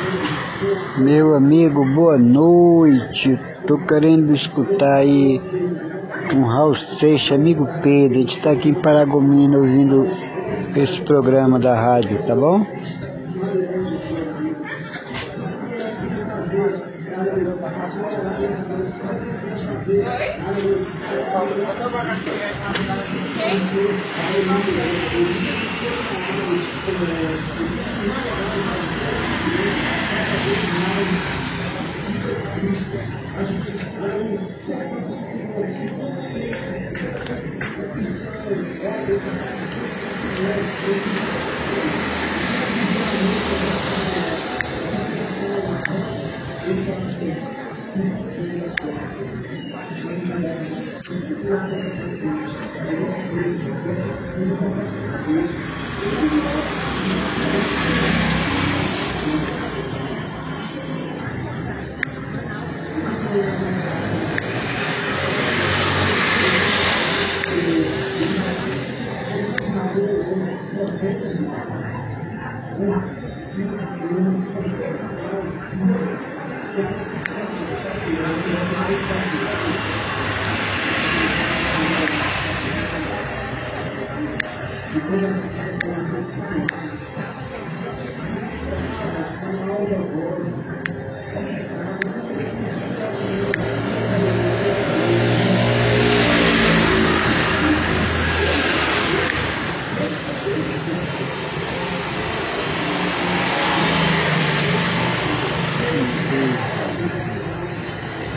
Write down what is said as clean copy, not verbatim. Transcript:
Meu amigo, boa noite. Tô querendo escutar aí um Raul Seixas, amigo Pedro. A gente tá aqui em Paragominas ouvindo esse programa da rádio, tá bom?